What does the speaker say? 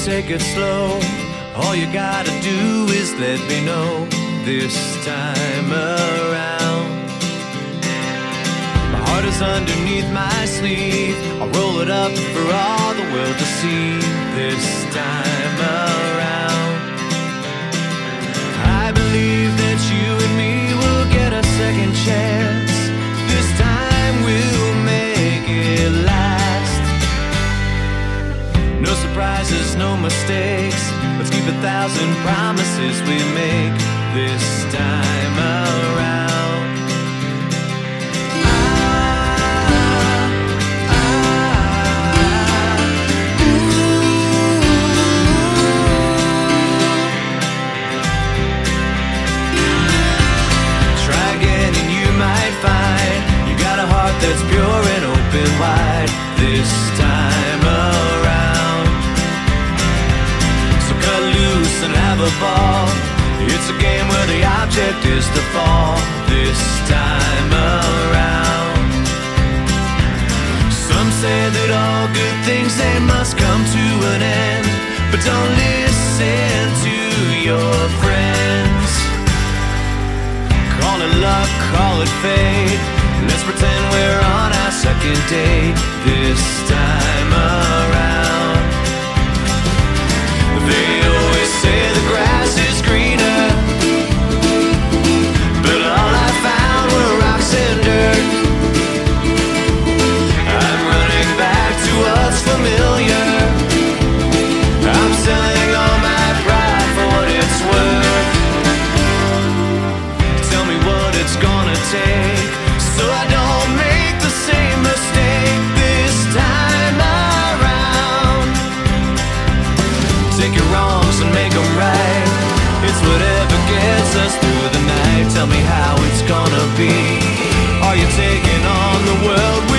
take it slow. All you gotta do is let me know this time around. My heart is underneath my sleeve. I'll roll it up for all the world to see this time around. I believe that you and me will get a second chance. This time we'll make it last. No surprises, no mistakes. Let's keep 1,000 promises we make this time around. Try again and you might find you got a heart that's pure and open wide this time around. So cut loose and have a ball. It's a game where the object is to fall this time around. Some say that all good things, they must come to an end. But don't listen to your friends. Call it luck, call it fate. Let's pretend we're on our second date this time around. They always say the grass is greener, but all I found were rocks and dirt. I'm running back to what's familiar. I'm selling all my pride for what it's worth. Tell me what it's gonna take so I don't make the same mistake this time around. Take your wrongs and make them right. It's whatever gets us through the night. Tell me how it's gonna be. Are you taking on the world